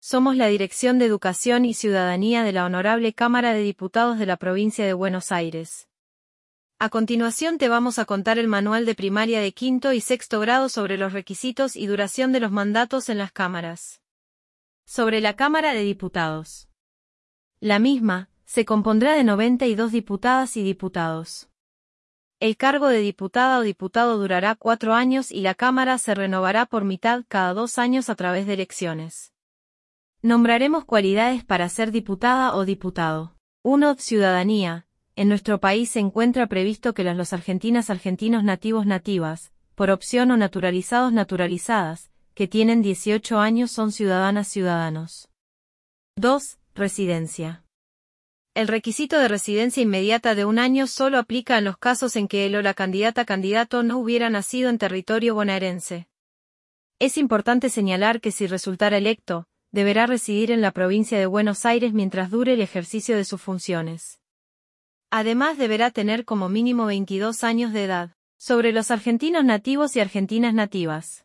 Somos la Dirección de Educación y Ciudadanía de la Honorable Cámara de Diputados de la Provincia de Buenos Aires. A continuación te vamos a contar el manual de primaria de quinto y sexto grado sobre los requisitos y duración de los mandatos en las cámaras. Sobre la Cámara de Diputados. La misma se compondrá de 92 diputadas y diputados. El cargo de diputada o diputado durará 4 años y la Cámara se renovará por mitad cada 2 años a través de elecciones. Nombraremos cualidades para ser diputada o diputado. 1. Ciudadanía. En nuestro país se encuentra previsto que los argentinos nativos nativas, por opción o naturalizados naturalizadas, que tienen 18 años son ciudadanas ciudadanos. 2. Residencia. El requisito de residencia inmediata de 1 año solo aplica en los casos en que él o la candidato no hubiera nacido en territorio bonaerense. Es importante señalar que si resultara electo, deberá residir en la provincia de Buenos Aires mientras dure el ejercicio de sus funciones. Además deberá tener como mínimo 22 años de edad. Sobre los argentinos nativos y argentinas nativas.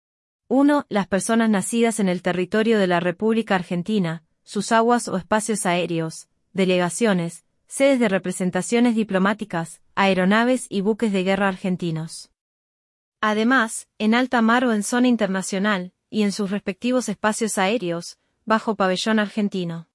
1. Las personas nacidas en el territorio de la República Argentina, sus aguas o espacios aéreos, delegaciones, sedes de representaciones diplomáticas, aeronaves y buques de guerra argentinos. Además, en alta mar o en zona internacional, y en sus respectivos espacios aéreos, bajo pabellón argentino.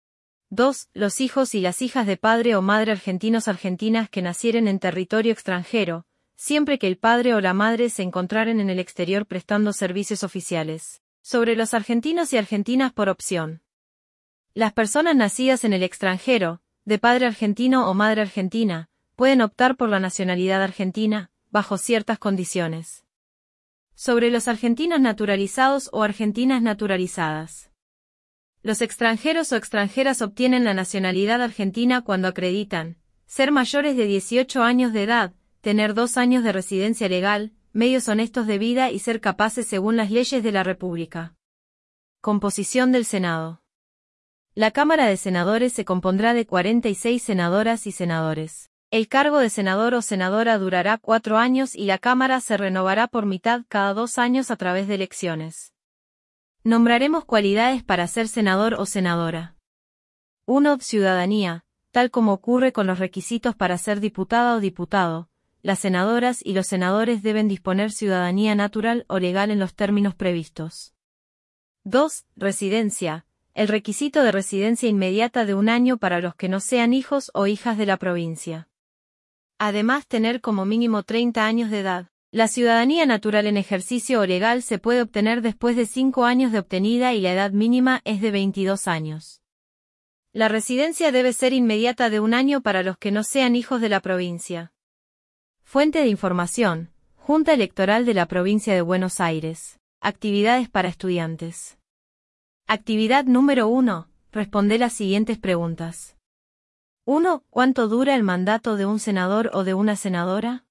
2. Los hijos y las hijas de padre o madre argentinas que nacieren en territorio extranjero, siempre que el padre o la madre se encontraren en el exterior prestando servicios oficiales. Sobre los argentinos y argentinas por opción. Las personas nacidas en el extranjero, de padre argentino o madre argentina, pueden optar por la nacionalidad argentina, bajo ciertas condiciones. Sobre los argentinos naturalizados o argentinas naturalizadas. Los extranjeros o extranjeras obtienen la nacionalidad argentina cuando acreditan ser mayores de 18 años de edad, tener 2 años de residencia legal, medios honestos de vida y ser capaces según las leyes de la República. Composición del Senado. La Cámara de Senadores se compondrá de 46 senadoras y senadores. El cargo de senador o senadora durará 4 años y la Cámara se renovará por mitad cada 2 años a través de elecciones. Nombraremos cualidades para ser senador o senadora. 1. Ciudadanía. Tal como ocurre con los requisitos para ser diputada o diputado, las senadoras y los senadores deben disponer ciudadanía natural o legal en los términos previstos. 2. Residencia. El requisito de residencia inmediata de 1 año para los que no sean hijos o hijas de la provincia. Además tener como mínimo 30 años de edad. La ciudadanía natural en ejercicio o legal se puede obtener después de 5 años de obtenida y la edad mínima es de 22 años. La residencia debe ser inmediata de 1 año para los que no sean hijos de la provincia. Fuente de información: Junta Electoral de la Provincia de Buenos Aires. Actividades para estudiantes. Actividad número 1. Responde las siguientes preguntas. 1. ¿Cuánto dura el mandato de un senador o de una senadora?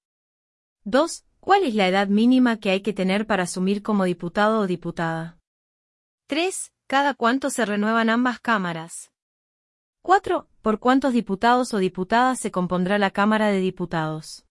2. ¿Cuál es la edad mínima que hay que tener para asumir como diputado o diputada? 3. ¿Cada cuánto se renuevan ambas cámaras? 4. ¿Por cuántos diputados o diputadas se compondrá la Cámara de Diputados?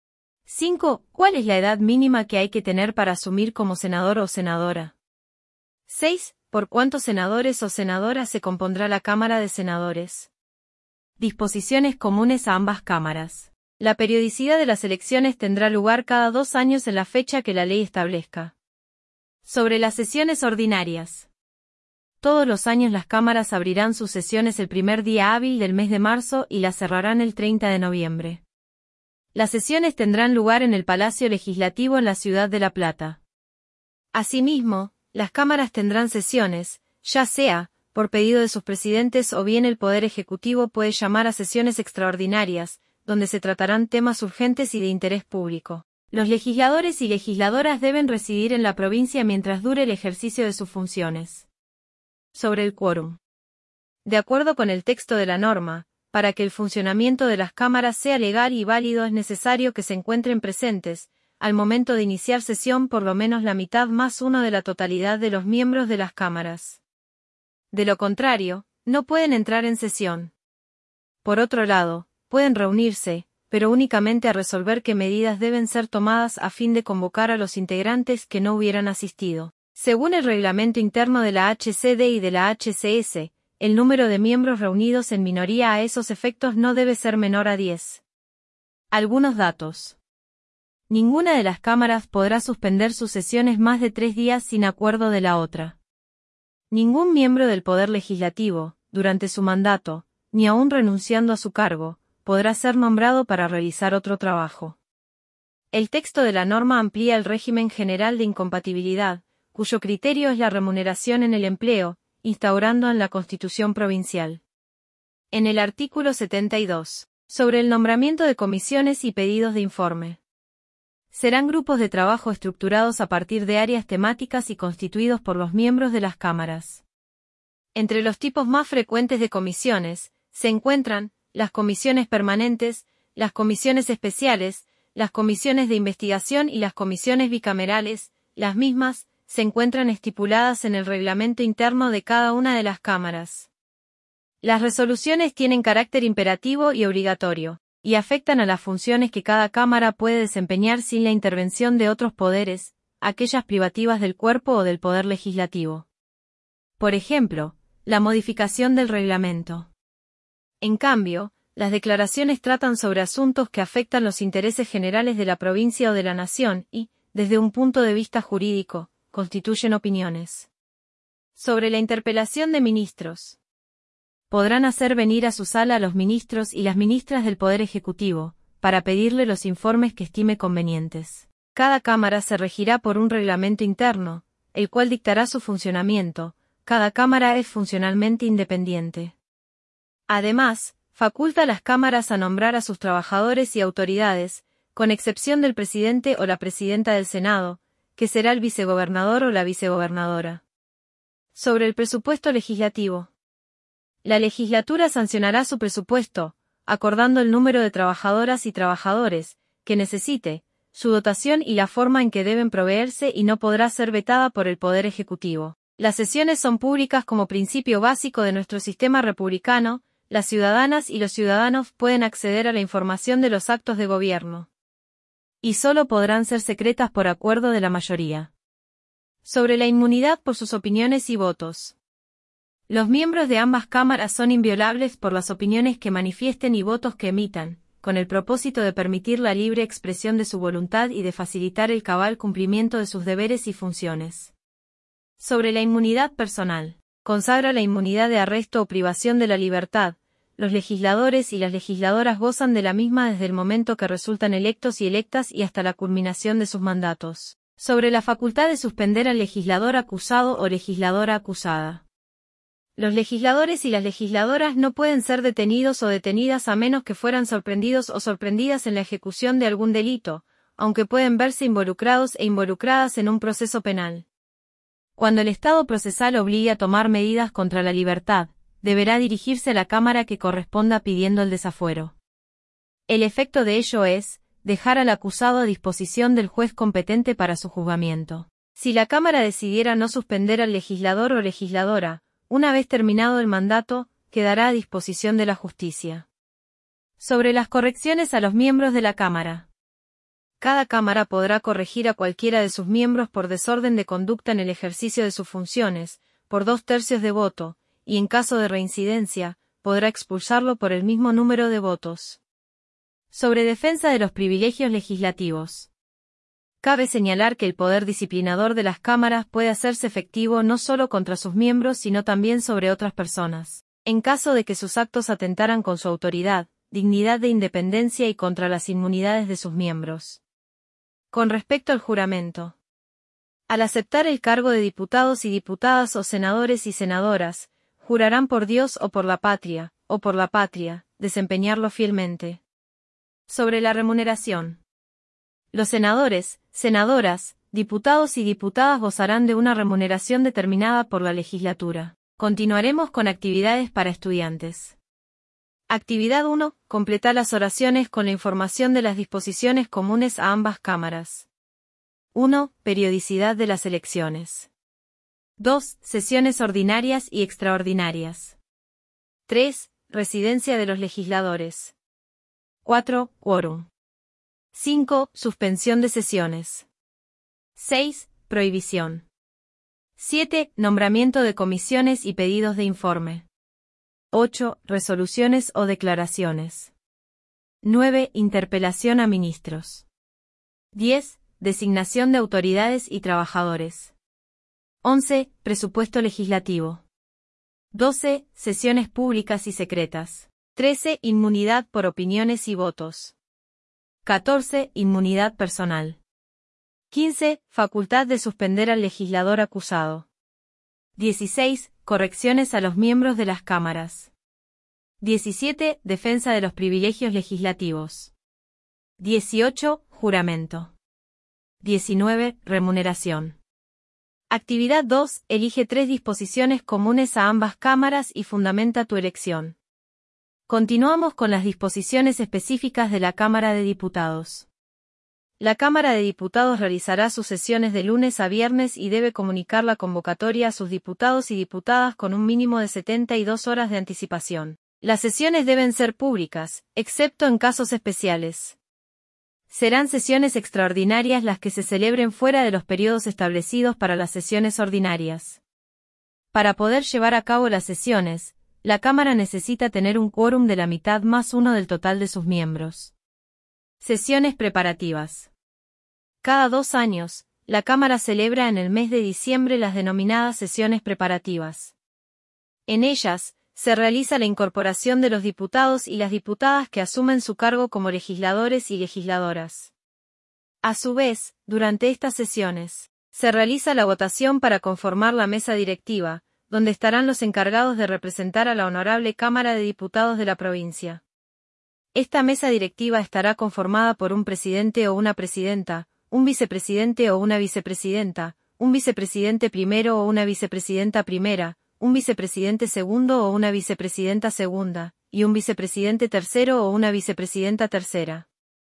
5. ¿Cuál es la edad mínima que hay que tener para asumir como senador o senadora? 6. ¿Por cuántos senadores o senadoras se compondrá la Cámara de Senadores? Disposiciones comunes a ambas cámaras. La periodicidad de las elecciones tendrá lugar cada 2 años en la fecha que la ley establezca. Sobre las sesiones ordinarias. Todos los años las cámaras abrirán sus sesiones el primer día hábil del mes de marzo y las cerrarán el 30 de noviembre. Las sesiones tendrán lugar en el Palacio Legislativo en la ciudad de La Plata. Asimismo, las cámaras tendrán sesiones, ya sea por pedido de sus presidentes o bien el Poder Ejecutivo puede llamar a sesiones extraordinarias, donde se tratarán temas urgentes y de interés público. Los legisladores y legisladoras deben residir en la provincia mientras dure el ejercicio de sus funciones. Sobre el quórum. De acuerdo con el texto de la norma, para que el funcionamiento de las cámaras sea legal y válido es necesario que se encuentren presentes, al momento de iniciar sesión por lo menos la mitad más 1 de la totalidad de los miembros de las cámaras. De lo contrario, no pueden entrar en sesión. Por otro lado, pueden reunirse, pero únicamente a resolver qué medidas deben ser tomadas a fin de convocar a los integrantes que no hubieran asistido. Según el reglamento interno de la HCD y de la HCS, el número de miembros reunidos en minoría a esos efectos no debe ser menor a 10. Algunos datos. Ninguna de las cámaras podrá suspender sus sesiones más de 3 días sin acuerdo de la otra. Ningún miembro del Poder Legislativo, durante su mandato, ni aún renunciando a su cargo, podrá ser nombrado para realizar otro trabajo. El texto de la norma amplía el régimen general de incompatibilidad, cuyo criterio es la remuneración en el empleo, instaurando en la Constitución provincial. En el artículo 72, sobre el nombramiento de comisiones y pedidos de informe. Serán grupos de trabajo estructurados a partir de áreas temáticas y constituidos por los miembros de las cámaras. Entre los tipos más frecuentes de comisiones, se encuentran las comisiones permanentes, las comisiones especiales, las comisiones de investigación y las comisiones bicamerales. Las mismas se encuentran estipuladas en el reglamento interno de cada una de las cámaras. Las resoluciones tienen carácter imperativo y obligatorio, y afectan a las funciones que cada cámara puede desempeñar sin la intervención de otros poderes, aquellas privativas del cuerpo o del poder legislativo. Por ejemplo, la modificación del reglamento. En cambio, las declaraciones tratan sobre asuntos que afectan los intereses generales de la provincia o de la nación y, desde un punto de vista jurídico, constituyen opiniones. Sobre la interpelación de ministros. Podrán hacer venir a su sala a los ministros y las ministras del Poder Ejecutivo, para pedirle los informes que estime convenientes. Cada cámara se regirá por un reglamento interno, el cual dictará su funcionamiento. Cada cámara es funcionalmente independiente. Además, faculta a las cámaras a nombrar a sus trabajadores y autoridades, con excepción del presidente o la presidenta del Senado, que será el vicegobernador o la vicegobernadora. Sobre el presupuesto legislativo. La legislatura sancionará su presupuesto, acordando el número de trabajadoras y trabajadores que necesite, su dotación y la forma en que deben proveerse y no podrá ser vetada por el Poder Ejecutivo. Las sesiones son públicas como principio básico de nuestro sistema republicano. Las ciudadanas y los ciudadanos pueden acceder a la información de los actos de gobierno. Y solo podrán ser secretas por acuerdo de la mayoría. Sobre la inmunidad por sus opiniones y votos. Los miembros de ambas cámaras son inviolables por las opiniones que manifiesten y votos que emitan, con el propósito de permitir la libre expresión de su voluntad y de facilitar el cabal cumplimiento de sus deberes y funciones. Sobre la inmunidad personal. Consagra la inmunidad de arresto o privación de la libertad. Los legisladores y las legisladoras gozan de la misma desde el momento que resultan electos y electas y hasta la culminación de sus mandatos. Sobre la facultad de suspender al legislador acusado o legisladora acusada. Los legisladores y las legisladoras no pueden ser detenidos o detenidas a menos que fueran sorprendidos o sorprendidas en la ejecución de algún delito, aunque pueden verse involucrados e involucradas en un proceso penal. Cuando el Estado procesal obligue a tomar medidas contra la libertad, deberá dirigirse a la Cámara que corresponda pidiendo el desafuero. El efecto de ello es dejar al acusado a disposición del juez competente para su juzgamiento. Si la Cámara decidiera no suspender al legislador o legisladora, una vez terminado el mandato, quedará a disposición de la justicia. Sobre las correcciones a los miembros de la Cámara. Cada Cámara podrá corregir a cualquiera de sus miembros por desorden de conducta en el ejercicio de sus funciones, por 2/3 de voto, y en caso de reincidencia, podrá expulsarlo por el mismo número de votos. Sobre defensa de los privilegios legislativos. Cabe señalar que el poder disciplinador de las cámaras puede hacerse efectivo no solo contra sus miembros sino también sobre otras personas, en caso de que sus actos atentaran con su autoridad, dignidad de independencia y contra las inmunidades de sus miembros. Con respecto al juramento. Al aceptar el cargo de diputados y diputadas o senadores y senadoras, jurarán por Dios o por la patria, desempeñarlo fielmente. Sobre la remuneración. Los senadores, senadoras, diputados y diputadas gozarán de una remuneración determinada por la legislatura. Continuaremos con actividades para estudiantes. Actividad 1. Completar las oraciones con la información de las disposiciones comunes a ambas cámaras. 1. Periodicidad de las elecciones. 2. Sesiones ordinarias y extraordinarias. 3. Residencia de los legisladores. 4. Quórum. 5. Suspensión de sesiones. 6. Prohibición. 7. Nombramiento de comisiones y pedidos de informe. 8. Resoluciones o declaraciones. 9. Interpelación a ministros. 10. Designación de autoridades y trabajadores. 11. Presupuesto legislativo. 12. Sesiones públicas y secretas. 13. Inmunidad por opiniones y votos. 14. Inmunidad personal. 15. Facultad de suspender al legislador acusado. 16. Correcciones a los miembros de las cámaras. 17. Defensa de los privilegios legislativos. 18. Juramento. 19. Remuneración. Actividad 2. Elige 3 disposiciones comunes a ambas cámaras y fundamenta tu elección. Continuamos con las disposiciones específicas de la Cámara de Diputados. La Cámara de Diputados realizará sus sesiones de lunes a viernes y debe comunicar la convocatoria a sus diputados y diputadas con un mínimo de 72 horas de anticipación. Las sesiones deben ser públicas, excepto en casos especiales. Serán sesiones extraordinarias las que se celebren fuera de los periodos establecidos para las sesiones ordinarias. Para poder llevar a cabo las sesiones, la Cámara necesita tener un quórum de la mitad más uno del total de sus miembros. Sesiones preparativas. Cada 2 años, la Cámara celebra en el mes de diciembre las denominadas sesiones preparativas. En ellas, se realiza la incorporación de los diputados y las diputadas que asumen su cargo como legisladores y legisladoras. A su vez, durante estas sesiones, se realiza la votación para conformar la mesa directiva, donde estarán los encargados de representar a la Honorable Cámara de Diputados de la provincia. Esta mesa directiva estará conformada por un presidente o una presidenta, un vicepresidente o una vicepresidenta, un vicepresidente primero o una vicepresidenta primera, un vicepresidente segundo o una vicepresidenta segunda, y un vicepresidente tercero o una vicepresidenta tercera.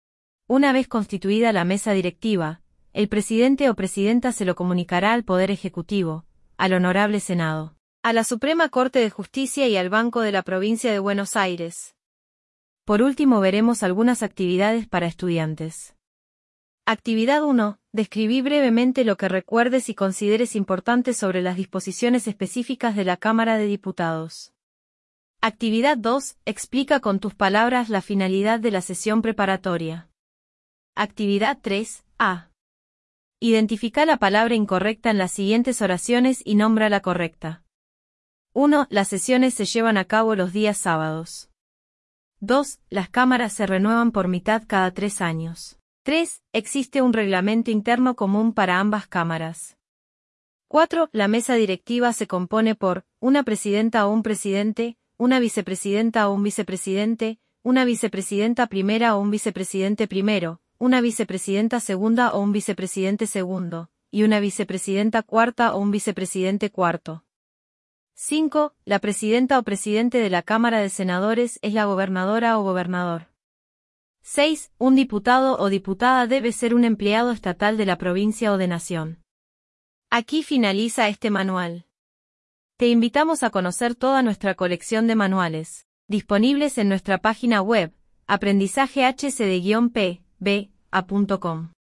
Una vez constituida la mesa directiva, el presidente o presidenta se lo comunicará al Poder Ejecutivo, al Honorable Senado, a la Suprema Corte de Justicia y al Banco de la Provincia de Buenos Aires. Por último veremos algunas actividades para estudiantes. Actividad 1. Describí brevemente lo que recuerdes y consideres importante sobre las disposiciones específicas de la Cámara de Diputados. Actividad 2. Explica con tus palabras la finalidad de la sesión preparatoria. Actividad 3. A. Identifica la palabra incorrecta en las siguientes oraciones y nombra la correcta. 1. Las sesiones se llevan a cabo los días sábados. 2. Las cámaras se renuevan por mitad cada 3 años. 3. Existe un reglamento interno común para ambas cámaras. 4. La mesa directiva se compone por una presidenta o un presidente, una vicepresidenta o un vicepresidente, una vicepresidenta primera o un vicepresidente primero, una vicepresidenta segunda o un vicepresidente segundo, y una vicepresidenta cuarta o un vicepresidente cuarto. 5. La presidenta o presidente de la Cámara de Senadores es la gobernadora o gobernador. 6. Un diputado o diputada debe ser un empleado estatal de la provincia o de nación. Aquí finaliza este manual. Te invitamos a conocer toda nuestra colección de manuales, disponibles en nuestra página web, aprendizajehcd-pba.com.